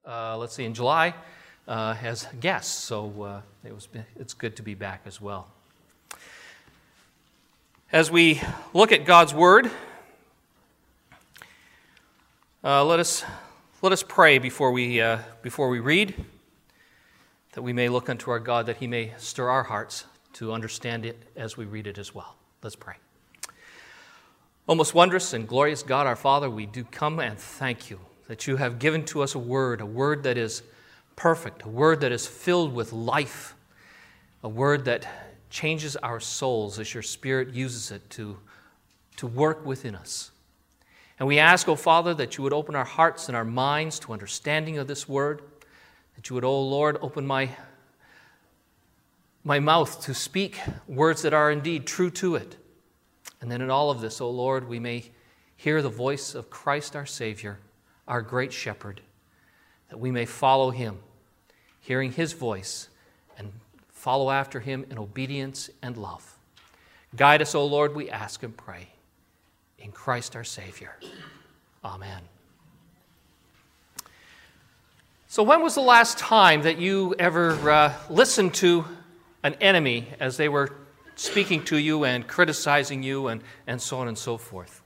in July as guests, so it's good to be back as well. As we look at God's Word, let us pray before we read, that we may look unto our God, that He may stir our hearts to understand it as we read it as well. Let's pray. O most wondrous and glorious God, our Father, we do come and thank You that You have given to us a word that is perfect, a word that is filled with life, a word that changes our souls as Your Spirit uses it to work within us. And we ask, O Father, that You would open our hearts and our minds to understanding of this word, that You would, O Lord, open my mouth to speak words that are indeed true to it. And then in all of this, O Lord, we may hear the voice of Christ our Savior, our great shepherd, that we may follow Him, hearing His voice, and follow after Him in obedience and love. Guide us, O Lord, we ask and pray. In Christ our Savior. Amen. So when was the last time that you ever listened to an enemy as they were speaking to you and criticizing you and so on and so forth?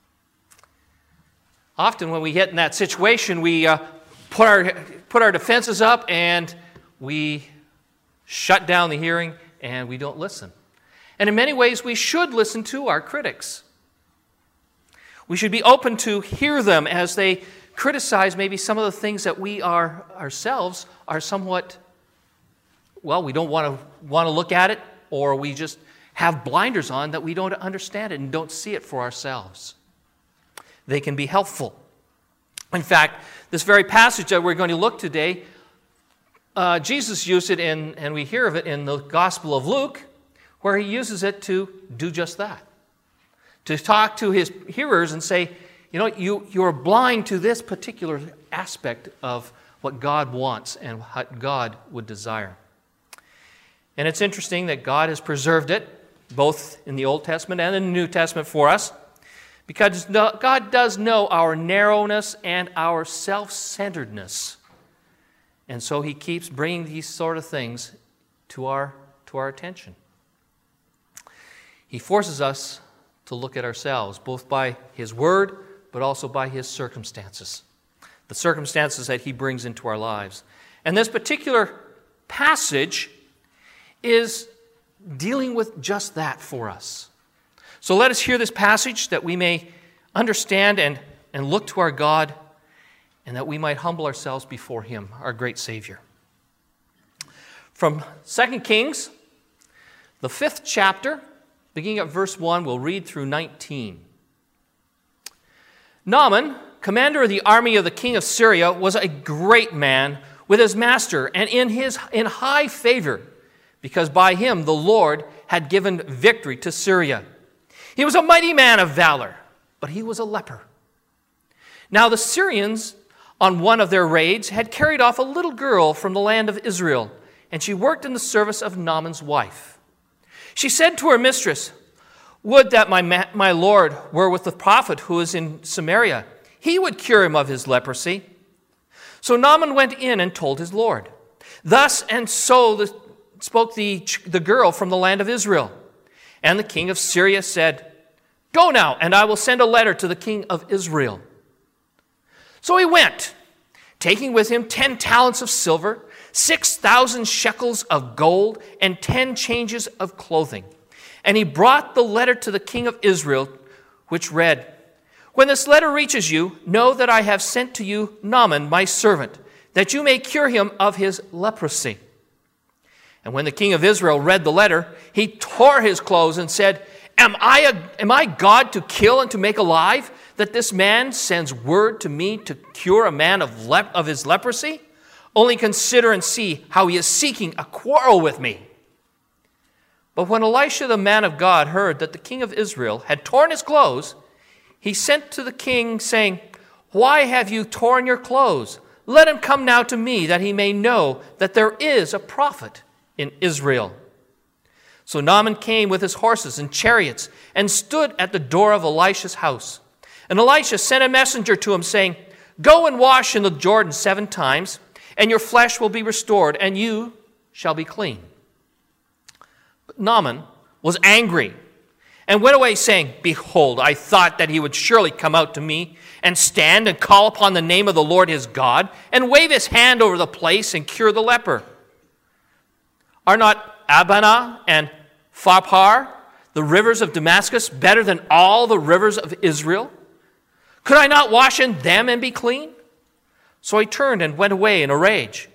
Often when we get in that situation, we put our defenses up and we shut down the hearing and we don't listen. And in many ways, we should listen to our critics. We should be open to hear them as they criticize maybe some of the things that we ourselves are somewhat, we don't want to look at it, or we just have blinders on that we don't understand it and don't see it for ourselves. They can be helpful. In fact, this very passage that we're going to look today, Jesus used it and we hear of it in the Gospel of Luke, where He uses it to do just that. To talk to His hearers and say, you're blind to this particular aspect of what God wants and what God would desire. And it's interesting that God has preserved it, both in the Old Testament and in the New Testament for us, because God does know our narrowness and our self-centeredness. And so He keeps bringing these sort of things to our attention. He forces us to look at ourselves, both by His Word, but also by His circumstances, the circumstances that He brings into our lives. And this particular passage is dealing with just that for us. So let us hear this passage that we may understand and look to our God, and that we might humble ourselves before Him, our great Savior. From 2 Kings, the 5th chapter, beginning at verse 1, we'll read through 19. Naaman, commander of the army of the king of Syria, was a great man with his master and in high favor, because by him the Lord had given victory to Syria. He was a mighty man of valor, but he was a leper. Now the Syrians, on one of their raids, had carried off a little girl from the land of Israel, and she worked in the service of Naaman's wife. She said to her mistress, "Would that my Lord were with the prophet who is in Samaria. He would cure him of his leprosy." So Naaman went in and told his Lord. Thus and so spoke the girl from the land of Israel. And the king of Syria said, "Go now, and I will send a letter to the king of Israel." So he went, taking with him 10 talents of silver, 6,000 shekels of gold, and 10 changes of clothing. And he brought the letter to the king of Israel, which read, "When this letter reaches you, know that I have sent to you Naaman, my servant, that you may cure him of his leprosy." And when the king of Israel read the letter, he tore his clothes and said, Am I God to kill and to make alive, that this man sends word to me to cure a man of his leprosy? Only consider and see how he is seeking a quarrel with me. But when Elisha the man of God heard that the king of Israel had torn his clothes, he sent to the king, saying, "Why have you torn your clothes? Let him come now to me, that he may know that there is a prophet in Israel." So Naaman came with his horses and chariots and stood at the door of Elisha's house. And Elisha sent a messenger to him, saying, "Go and wash in the Jordan 7 times, and your flesh will be restored, and you shall be clean." But Naaman was angry and went away, saying, "Behold, I thought that he would surely come out to me and stand and call upon the name of the Lord his God and wave his hand over the place and cure the leper. Are not Abana and Pharpar, the rivers of Damascus, better than all the rivers of Israel? Could I not wash in them and be clean?" So he turned and went away in a rage.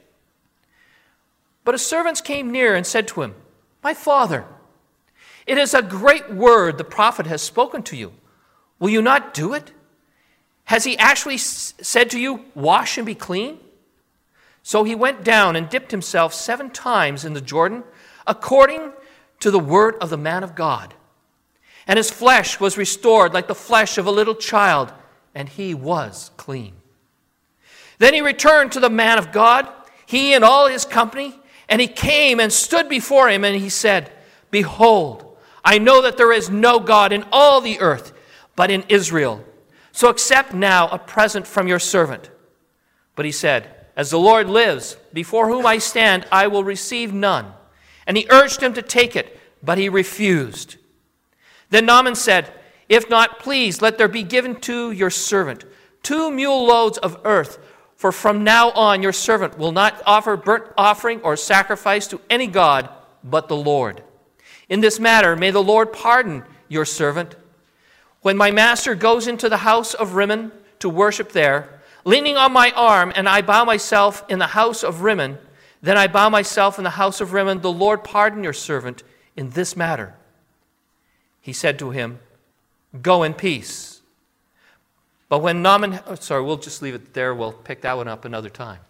But his servants came near and said to him, "My father, it is a great word the prophet has spoken to you. Will you not do it? Has he actually said to you, 'Wash and be clean'?" So he went down and dipped himself 7 times in the Jordan, according to the word of the man of God. And his flesh was restored like the flesh of a little child, and he was clean. Then he returned to the man of God, he and all his company, and he came and stood before him, and he said, "Behold, I know that there is no God in all the earth but in Israel. So accept now a present from your servant." But he said, "As the Lord lives, before whom I stand, I will receive none." And he urged him to take it, but he refused. Then Naaman said, "If not, please let there be given to your servant 2 mule loads of earth, for from now on your servant will not offer burnt offering or sacrifice to any god but the Lord. In this matter, may the Lord pardon your servant. When my master goes into the house of Rimmon to worship there, leaning on my arm, and I bow myself in the house of Rimmon, then I bow myself in the house of Rimmon. The Lord pardon your servant in this matter." He said to him, "Go in peace." But when Naaman, we'll just leave it there. We'll pick that one up another time.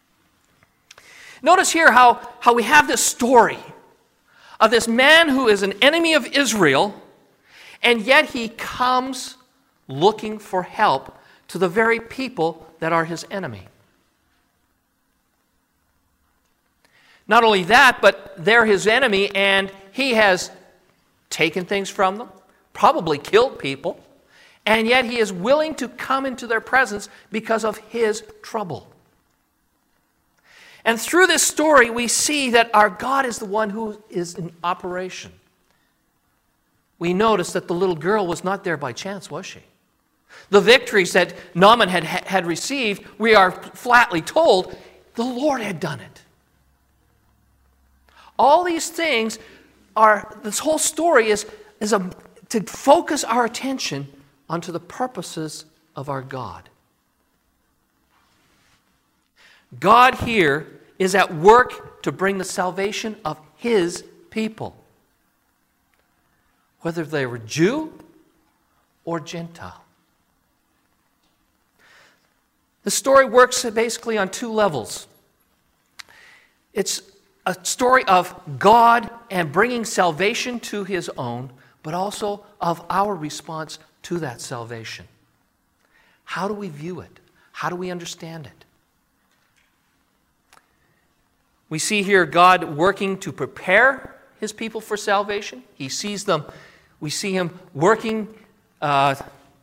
Notice here how we have this story of this man who is an enemy of Israel, and yet he comes looking for help to the very people that are his enemy. Not only that, but they're his enemy, and he has taken things from them, probably killed people, and yet he is willing to come into their presence because of his trouble. And through this story, we see that our God is the one who is in operation. We notice that the little girl was not there by chance, was she? The victories that Naaman had received, we are flatly told, the Lord had done it. All these things this whole story is to focus our attention onto the purposes of our God. God here is at work to bring the salvation of his people, whether they were Jew or Gentile. The story works basically on 2 levels. It's a story of God and bringing salvation to his own, but also of our response to that salvation. How do we view it? How do we understand it? We see here God working to prepare his people for salvation. He sees them. We see him working to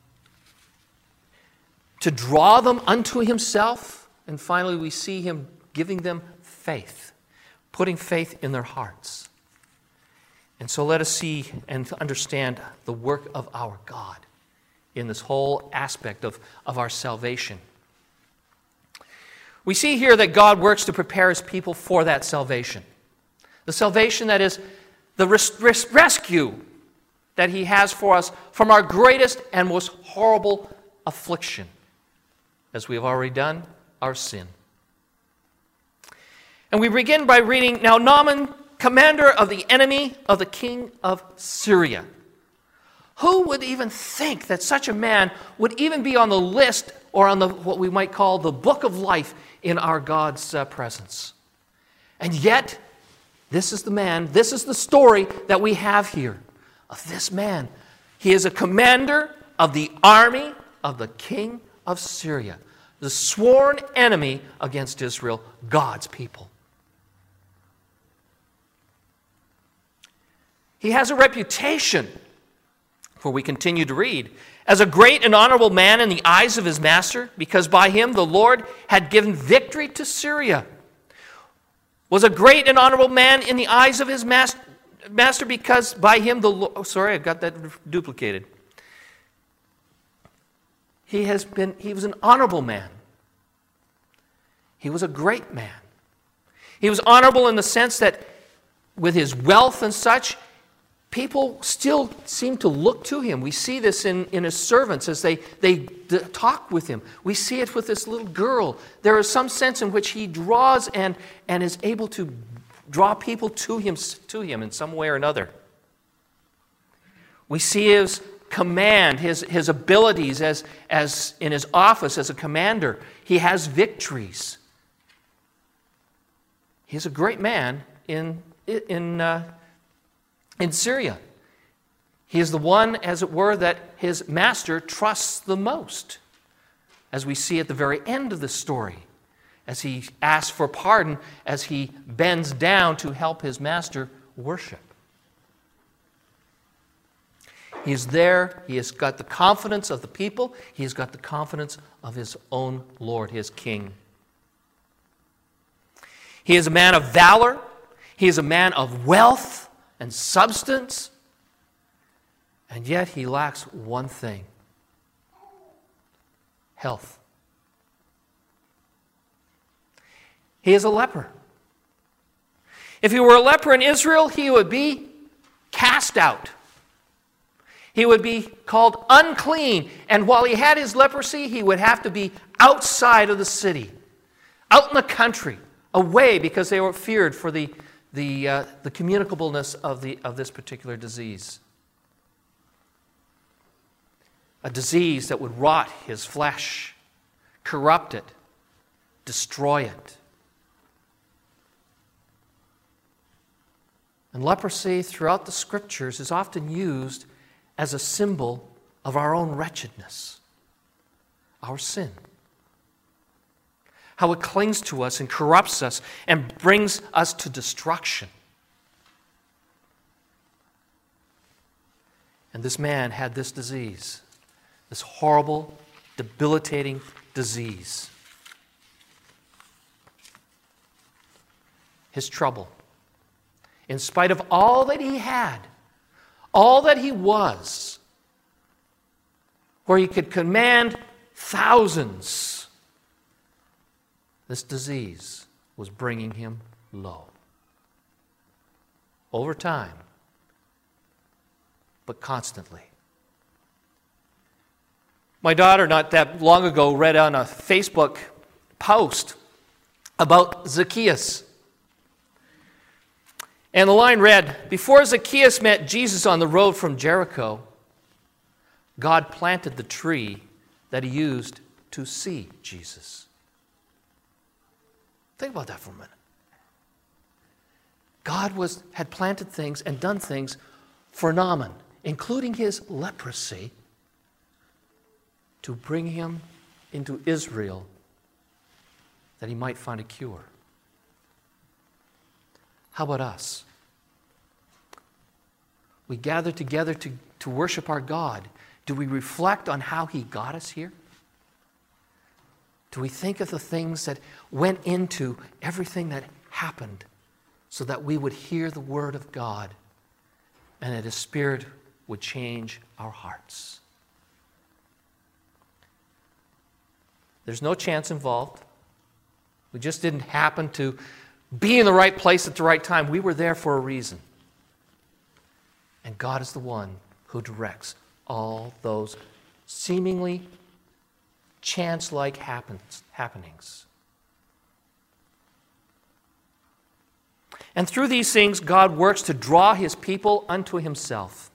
draw them unto himself. And finally, we see him giving them faith, putting faith in their hearts. And so let us see and understand the work of our God in this whole aspect of our salvation. We see here that God works to prepare his people for that salvation. The salvation that is the rescue that he has for us from our greatest and most horrible affliction, as we have already done, our sin. And we begin by reading, "Now Naaman, commander of the enemy of the king of Syria." Who would even think that such a man would even be on the list or on what we might call the book of life in our God's presence? And yet, this is the man, this is the story that we have here of this man. He is a commander of the army of the king of Syria, the sworn enemy against Israel, God's people. He has a reputation For we continue to read, as a great and honorable man in the eyes of his master, because by him the Lord had given victory to Syria. Was a great and honorable man in the eyes of his master because by him the Lord... Oh, sorry, I've got that duplicated. He was an honorable man. He was a great man. He was honorable in the sense that with his wealth and such, people still seem to look to him. We see this in his servants as they talk with him. We see it with this little girl. There is some sense in which he draws and is able to draw people to him in some way or another. We see his command, his abilities as in his office as a commander. He has victories. He's a great man in Syria. He is the one, as it were, that his master trusts the most, as we see at the very end of the story, as he asks for pardon, as he bends down to help his master worship. He is there. He has got the confidence of the people. He has got the confidence of his own Lord, his King. He is a man of valor. He is a man of wealth and substance. And yet he lacks one thing: health. He is a leper. If he were a leper in Israel, he would be cast out. He would be called unclean. And while he had his leprosy, he would have to be outside of the city, out in the country, away, because they were feared for the communicableness of this particular disease. A disease that would rot his flesh, corrupt it, destroy it. And leprosy throughout the Scriptures is often used as a symbol of our own wretchedness, our sin. How it clings to us and corrupts us and brings us to destruction. And this man had this disease, this horrible, debilitating disease. His trouble. In spite of all that he had, all that he was, where he could command thousands, this disease was bringing him low. Over time, but constantly. My daughter, not that long ago, read on a Facebook post about Zacchaeus. And the line read, "Before Zacchaeus met Jesus on the road from Jericho, God planted the tree that he used to see Jesus." Think about that for a minute. God had planted things and done things for Naaman, including his leprosy, to bring him into Israel that he might find a cure. How about us? We gather together to worship our God. Do we reflect on how he got us here? Do we think of the things that went into everything that happened so that we would hear the word of God and that his Spirit would change our hearts? There's no chance involved. We just didn't happen to be in the right place at the right time. We were there for a reason. And God is the one who directs all those seemingly chance-like happenings. And through these things, God works to draw his people unto himself.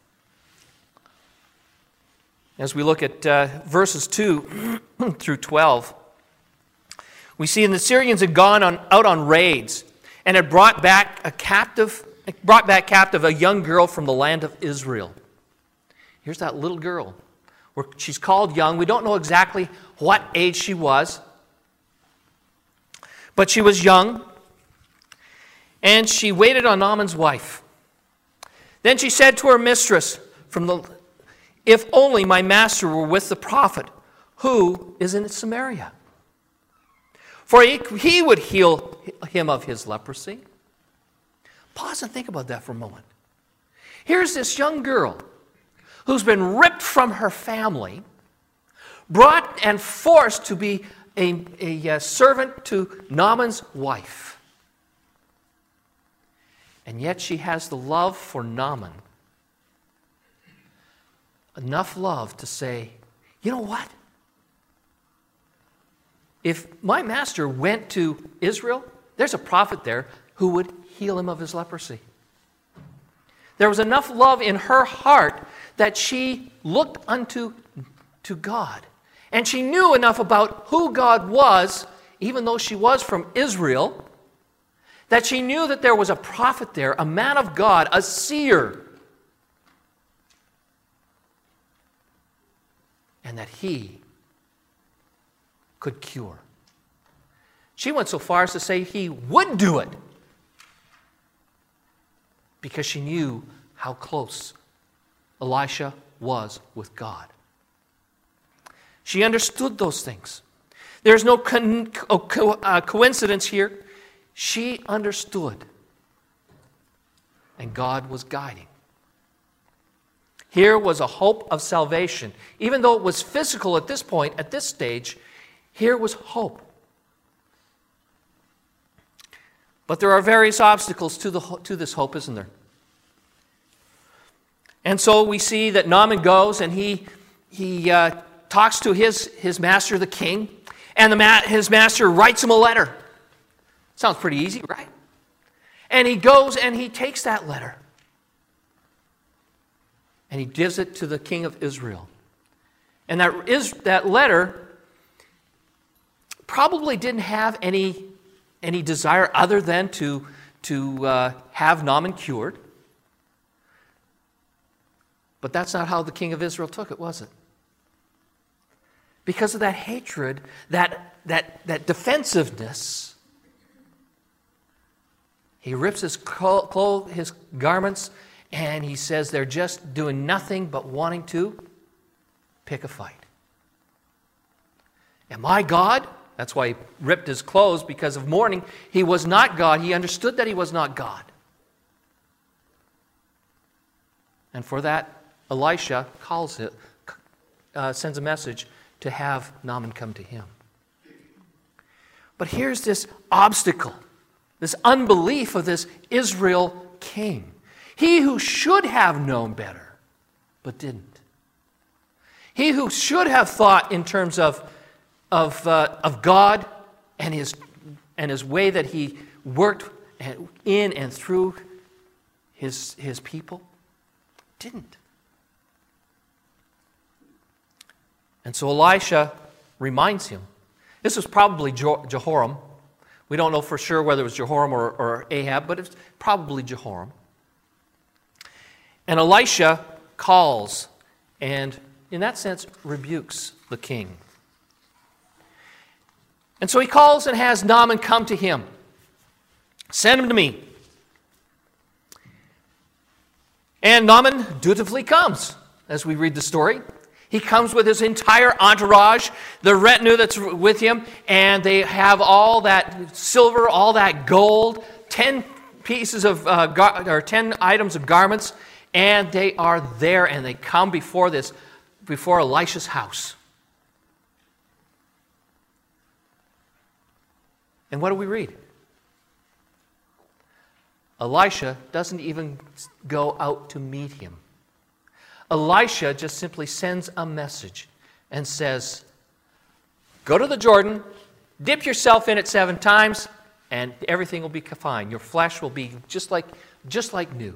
As we look at verses 2 through 12, we see the Syrians had gone out on raids and had brought back captive a young girl from the land of Israel. Here's that little girl. She's called young. We don't know exactly what age she was, but she was young, and she waited on Naaman's wife. Then she said to her mistress, if only my master were with the prophet who is in Samaria. For he would heal him of his leprosy. Pause and think about that for a moment. Here's this young girl who's been ripped from her family, brought and forced to be a servant to Naaman's wife. And yet she has the love for Naaman. Enough love to say, you know what? If my master went to Israel, there's a prophet there who would heal him of his leprosy. There was enough love in her heart that she looked unto God. And she knew enough about who God was, even though she was from Israel, that she knew that there was a prophet there, a man of God, a seer, and that he could cure. She went so far as to say he would do it because she knew how close Elisha was with God. She understood those things. There's no coincidence here. She understood, and God was guiding. Here was a hope of salvation. Even though it was physical at this point, at this stage, here was hope. But there are various obstacles to this hope, isn't there? And so we see that Naaman goes and he talks to his master, the king, and his master writes him a letter. Sounds pretty easy, right? And he goes and he takes that letter and he gives it to the king of Israel. And that letter probably didn't have any desire other than to have Naaman cured. But that's not how the king of Israel took it, was it? Because of that hatred, that defensiveness, he rips his garments, and he says they're just doing nothing but wanting to pick a fight. Am I God? That's why he ripped his clothes, because of mourning. He was not God. He understood that he was not God. And for that, Elisha sends a message to have Naaman come to him. But here's this obstacle, this unbelief of this Israel king. He who should have known better, but didn't. He who should have thought in terms of God and his way that he worked in and through his people, didn't. And so Elisha reminds him. This was probably Jehoram. We don't know for sure whether it was Jehoram or Ahab, but it's probably Jehoram. And Elisha calls and, in that sense, rebukes the king. And so he calls and has Naaman come to him. Send him to me. And Naaman dutifully comes, as we read the story. He comes with his entire entourage, the retinue that's with him, and they have all that silver, all that gold, 10 pieces of 10 items of garments, and they are there, and they come before Elisha's house. And what do we read? Elisha doesn't even go out to meet him. Elisha just simply sends a message and says, go to the Jordan, dip yourself in it 7 times, and everything will be fine. Your flesh will be just like new.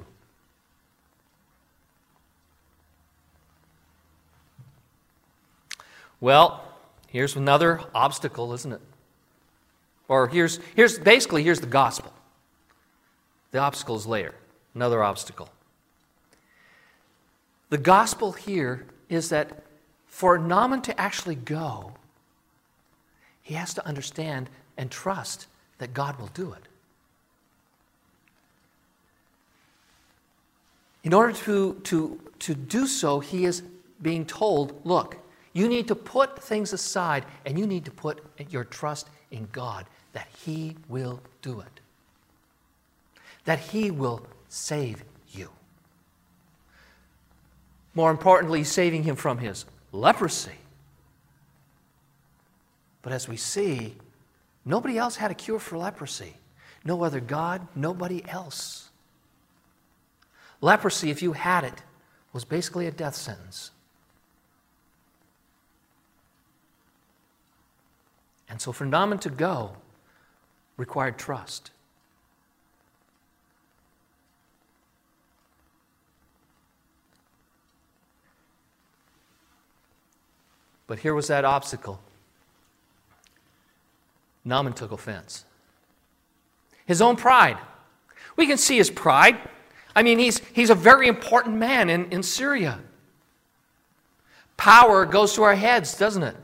Well, here's another obstacle, isn't it? Or here's the gospel. The obstacle is later. Another obstacle. The gospel here is that for Naaman to actually go, he has to understand and trust that God will do it. In order to do so, he is being told, look, you need to put things aside and you need to put your trust in God, that He will do it, that He will save you. More importantly, saving him from his leprosy. But as we see, nobody else had a cure for leprosy. No other God, nobody else. Leprosy, if you had it, was basically a death sentence. And so for Naaman to go required trust. But here was that obstacle. Naaman took offense. His own pride. We can see his pride. I mean, he's a very important man in Syria. Power goes to our heads, doesn't it?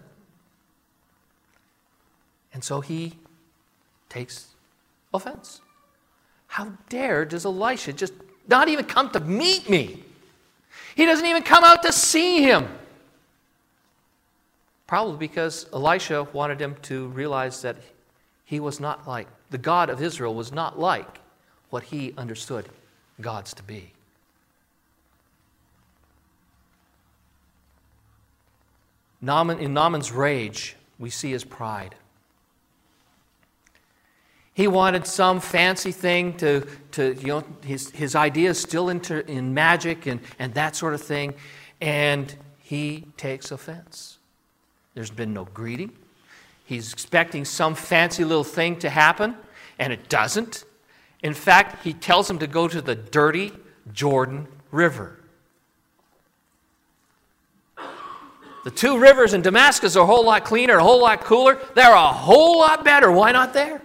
And so he takes offense. How dare does Elisha just not even come to meet me? He doesn't even come out to see him. Probably because Elisha wanted him to realize that he was not like, the God of Israel was not like what he understood gods to be. In Naaman's rage, we see his pride. He wanted some fancy thing to his ideas still in magic and that sort of thing, and he takes offense. There's been no greeting. He's expecting some fancy little thing to happen, and it doesn't. In fact, he tells him to go to the dirty Jordan River. The two rivers in Damascus are a whole lot cleaner, a whole lot cooler. They're a whole lot better. Why not there?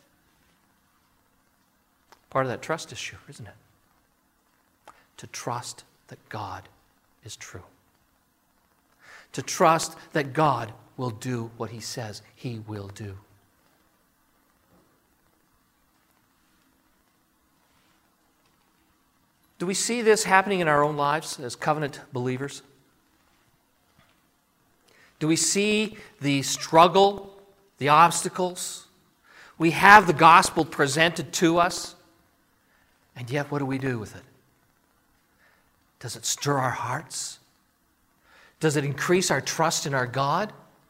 Part of that trust issue, isn't it? To trust that God is true. To trust that God will do what He says He will do. Do we see this happening in our own lives as covenant believers? Do we see the struggle, the obstacles? We have the gospel presented to us, and yet what do we do with it? Does it stir our hearts? Does it increase our trust in our God?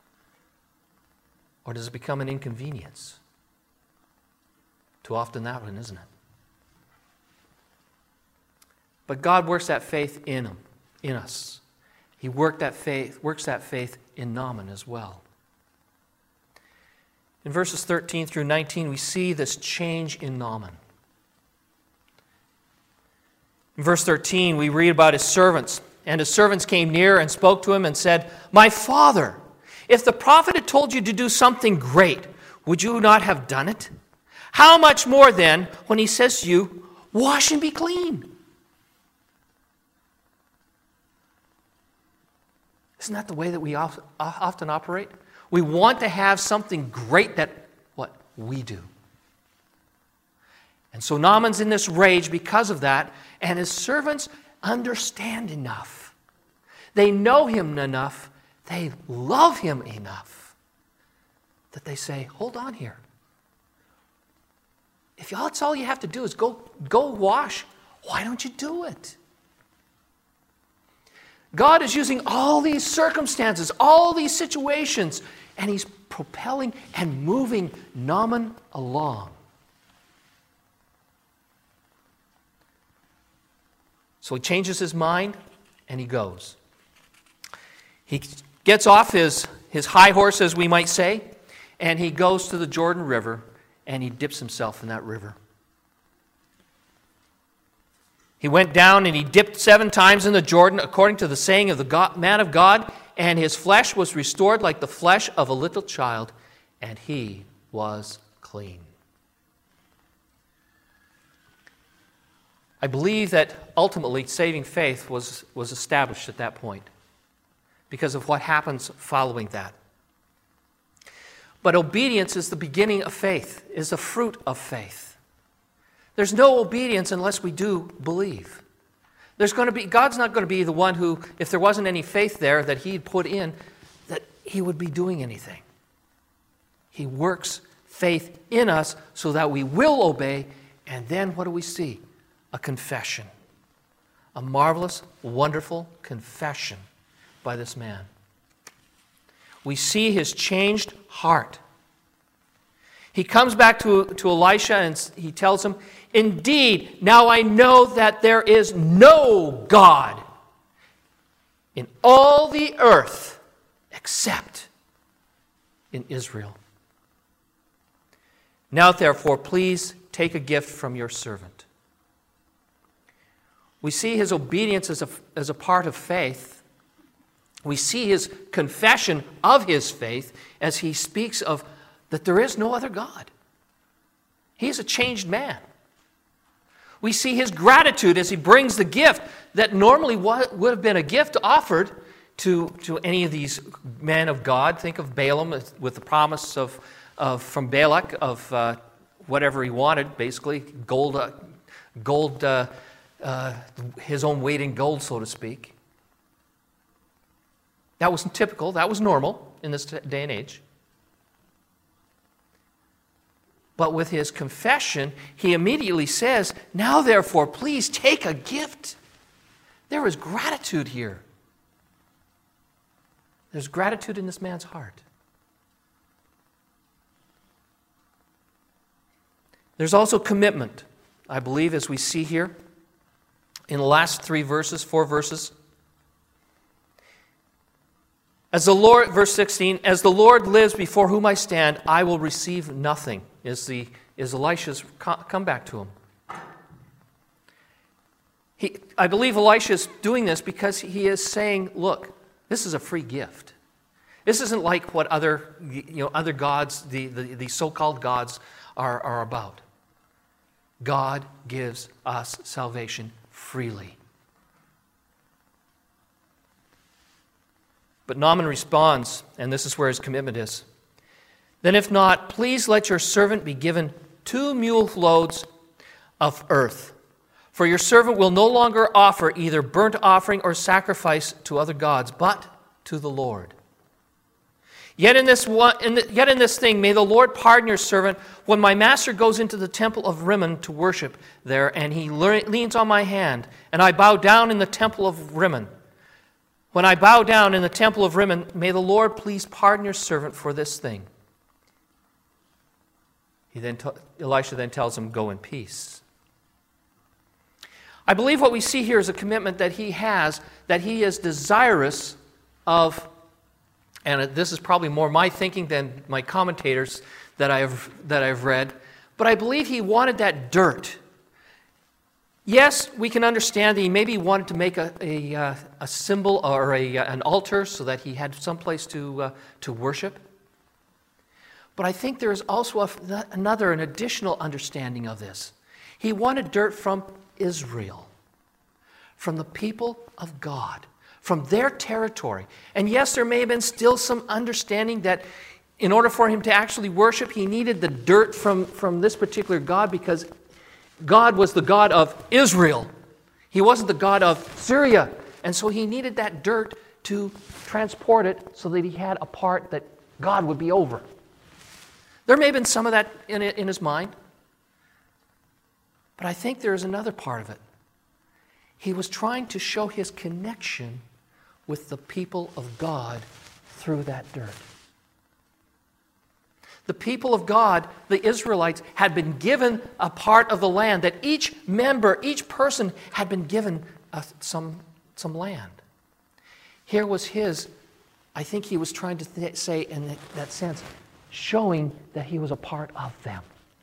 Or does it become an inconvenience? Too often that one, isn't it? But God works that faith in us. He works that faith in Naaman as well. In verses 13 through 19, we see this change in Naaman. In verse 13, we read about his servants. And his servants came near and spoke to him and said, "My father, if the prophet had told you to do something great, would you not have done it? How much more then when he says to you, 'Wash and be clean'?" Isn't that the way that we often operate? We want to have something great that what we do. And so Naaman's in this rage because of that, and his servants understand enough. They know him enough. They love him enough that they say, "Hold on here. If that's all you have to do is go wash, why don't you do it?" God is using all these circumstances, all these situations, and He's propelling and moving Naaman along. So he changes his mind and he goes. He gets off his high horse, as we might say, and he goes to the Jordan River and he dips himself in that river. He went down and he dipped 7 times in the Jordan, according to the saying of the man of God, and his flesh was restored like the flesh of a little child, and he was clean. I believe that ultimately saving faith was established at that point because of what happens following that. But obedience is the beginning of faith, is the fruit of faith. There's no obedience unless we do believe. God's not going to be the one who, if there wasn't any faith there that He'd put in, that He would be doing anything. He works faith in us so that we will obey, and then what do we see? A confession. A marvelous, wonderful confession by this man. We see his changed heart. He comes back to Elisha and he tells him, "Indeed, now I know that there is no God in all the earth except in Israel. Now, therefore, please take a gift from your servant." We see his obedience as a part of faith. We see his confession of his faith as he speaks of that there is no other God. He is a changed man. We see his gratitude as he brings the gift that normally would have been a gift offered to any of these men of God. Think of Balaam with the promise from Balak of whatever he wanted, basically gold, his own weight in gold, so to speak. That wasn't typical. That was normal in this day and age. But with his confession, he immediately says, "Now, therefore, please take a gift." There is gratitude here. There's gratitude in this man's heart. There's also commitment, I believe, as we see here in the last 4 verses. As the Lord, verse 16, "As the Lord lives before whom I stand, I will receive nothing," is Elisha's comeback to him. I believe Elisha is doing this because he is saying, look, this is a free gift. This isn't like what other gods, the so-called gods, are about. God gives us salvation freely. But Naaman responds, and this is where his commitment is. "Then if not, please let your servant be given 2 mule loads of earth. For your servant will no longer offer either burnt offering or sacrifice to other gods, but to the Lord. Yet in this thing may the Lord pardon your servant when my master goes into the temple of Rimmon to worship there, and he leans on my hand, and I bow down in the temple of Rimmon. When I bow down in the temple of Rimmon, may the Lord please pardon your servant for this thing." Elisha then tells him, "Go in peace." I believe what we see here is a commitment that he has, that he is desirous of, and this is probably more my thinking than my commentators that I've read, but I believe he wanted that dirt. Yes, we can understand that he maybe wanted to make a symbol or an altar so that he had some place to worship. But I think there is also an additional understanding of this. He wanted dirt from Israel, from the people of God, from their territory. And yes, there may have been still some understanding that in order for him to actually worship, he needed the dirt from this particular God, because God was the God of Israel. He wasn't the God of Syria. And so he needed that dirt to transport it so that he had a part that God would be over. There may have been some of that in his mind. But I think there is another part of it. He was trying to show his connection with the people of God through that dirt. The people of God, the Israelites, had been given a part of the land, that each member, each person had been given some land. Here was I think he was trying to say in that sense, showing that he was a part of them.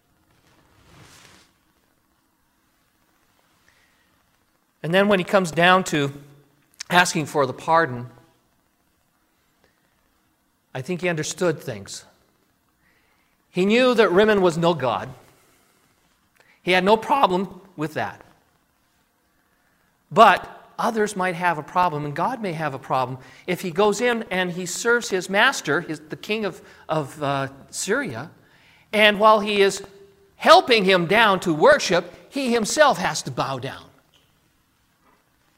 And then when he comes down to asking for the pardon, I think he understood things. He knew that Rimmon was no god. He had no problem with that. But others might have a problem, and God may have a problem, if he goes in and he serves his master, the king of Syria, and while he is helping him down to worship, he himself has to bow down.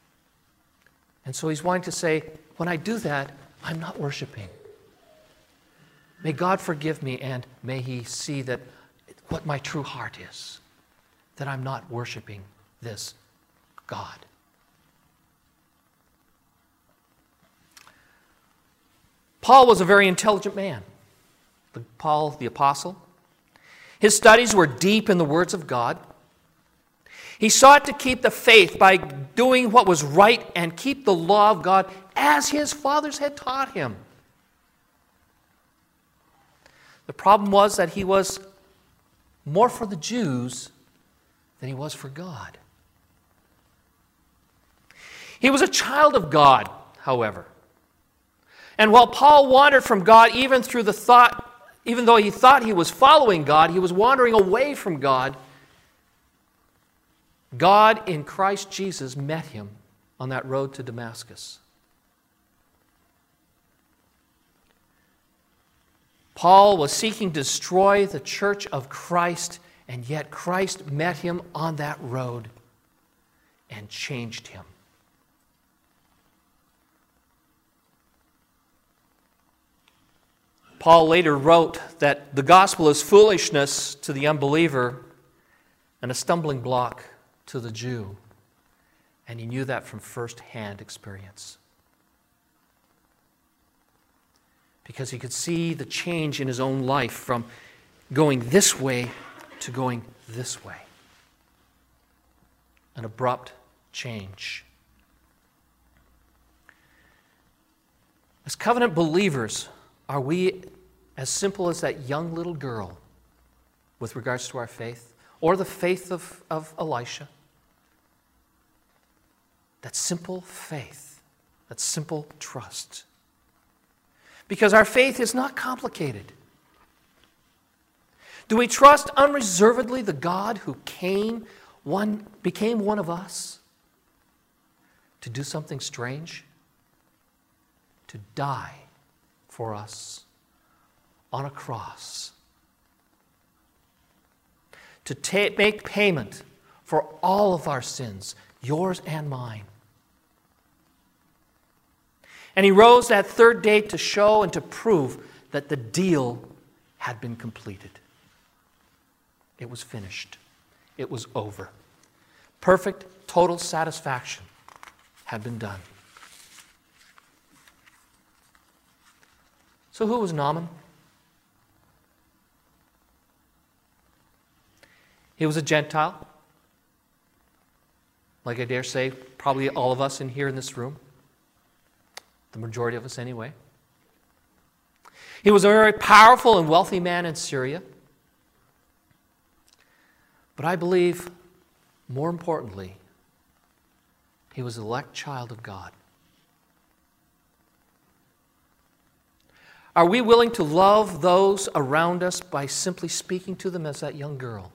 And so he's wanting to say, when I do that, I'm not worshiping. May God forgive me, and may he see that what my true heart is, that I'm not worshiping this God. Paul was a very intelligent man. Paul the apostle. His studies were deep in the words of God. He sought to keep the faith by doing what was right and keep the law of God as his fathers had taught him. The problem was that he was more for the Jews than he was for God. He was a child of God, however. And while Paul wandered from God even though he thought he was following God, he was wandering away from God. God in Christ Jesus met him on that road to Damascus. Paul was seeking to destroy the church of Christ, and yet Christ met him on that road and changed him. Paul later wrote that the gospel is foolishness to the unbeliever and a stumbling block to the Jew. And he knew that from first-hand experience. Because he could see the change in his own life from going this way to going this way. An abrupt change. As covenant believers, are we as simple as that young little girl with regards to our faith? Or the faith of Elisha? That simple faith, that simple trust. Because our faith is not complicated. Do we trust unreservedly the God who became one of us to do something strange? To die for us on a cross. To make payment for all of our sins, yours and mine. And he rose that third day to show and to prove that the deal had been completed. It was finished. It was over. Perfect, total satisfaction had been done. So who was Naaman? He was a Gentile. Like I dare say, probably all of us in here in this room. The majority of us anyway. He was a very powerful and wealthy man in Syria. But I believe, more importantly, he was an elect child of God. Are we willing to love those around us by simply speaking to them as that young girl?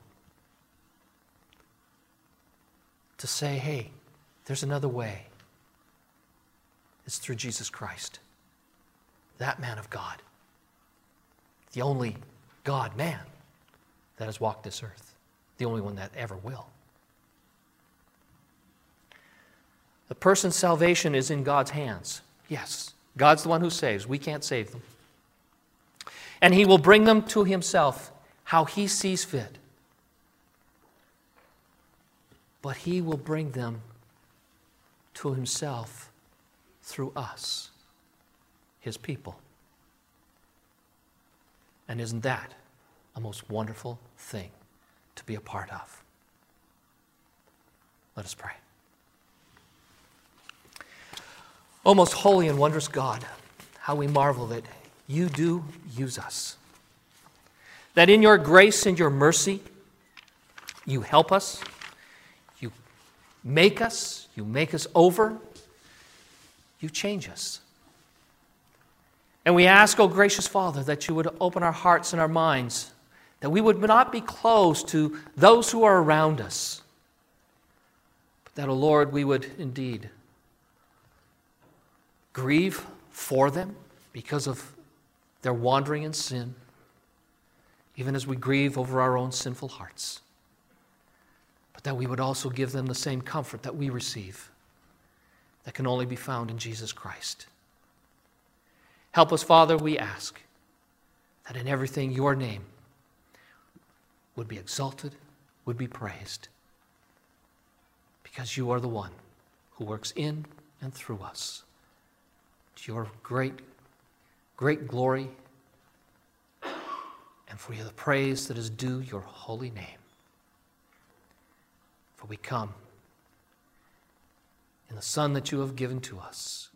To say, hey, there's another way. It's through Jesus Christ, that man of God, the only God-man that has walked this earth, the only one that ever will. The person's salvation is in God's hands. Yes, God's the one who saves. We can't save them. And he will bring them to himself how he sees fit. But he will bring them to himself through us, his people. And isn't that a most wonderful thing to be a part of? Let us pray. O most holy and wondrous God, how we marvel that you do use us. That in your grace and your mercy, you help us, you make us over, you change us. And we ask, O gracious Father, that you would open our hearts and our minds, that we would not be closed to those who are around us, but that, O Lord, we would indeed grieve for them because of their wandering in sin, even as we grieve over our own sinful hearts, but that we would also give them the same comfort that we receive that can only be found in Jesus Christ. Help us, Father, we ask, that in everything your name would be exalted, would be praised, because you are the one who works in and through us to your great, great glory and for the praise that is due your holy name. For we come in the Son that you have given to us,